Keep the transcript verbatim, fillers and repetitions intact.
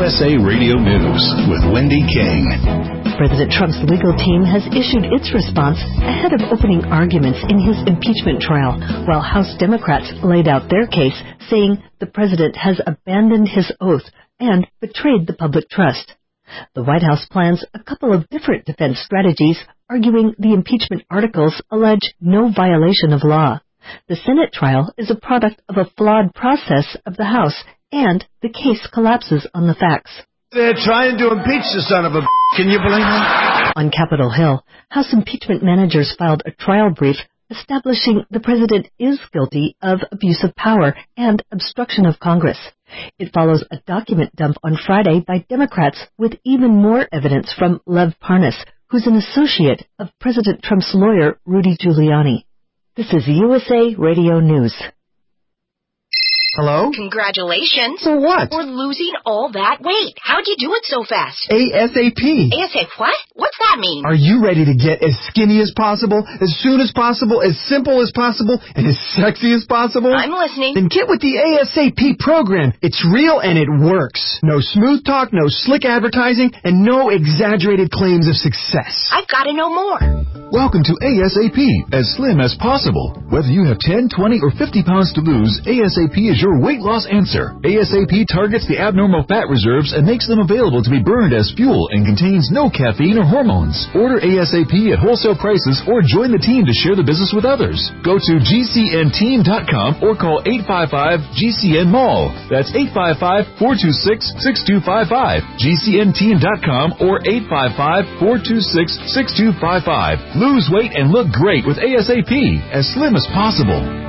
S A Radio News with Wendy King. President Trump's legal team has issued its response ahead of opening arguments in his impeachment trial, while House Democrats laid out their case, saying the president has abandoned his oath and betrayed the public trust. The White House plans a couple of different defense strategies, arguing the impeachment articles allege no violation of law. The Senate trial is a product of a flawed process of the House, and the case collapses on the facts. They're trying to impeach the son of a b****. Can you believe that? On Capitol Hill, House impeachment managers filed a trial brief establishing the president is guilty of abuse of power and obstruction of Congress. It follows a document dump on Friday by Democrats with even more evidence from Lev Parnas, who's an associate of President Trump's lawyer, Rudy Giuliani. This is U S A Radio News. Hello? Congratulations. For what? For losing all that weight. How'd you do it so fast? ASAP. ASAP what? What's that mean? Are you ready to get as skinny as possible, as soon as possible, as simple as possible, and as sexy as possible? I'm listening. Then get with the ASAP program. It's real and it works. No smooth talk, no slick advertising, and no exaggerated claims of success. I've got to know more. Welcome to ASAP, as slim as possible. Whether you have ten, twenty, or fifty pounds to lose, ASAP is your weight loss answer. ASAP targets the abnormal fat reserves and makes them available to be burned as fuel and contains no caffeine or hormones. Order ASAP at wholesale prices or join the team to share the business with others. Go to G C N team dot com or call eight five five G C N mall. That's eight five five, four two six, six two five five. G C N team dot com or eight five five, four two six, six two five five. Lose weight and look great with ASAP, as slim as possible.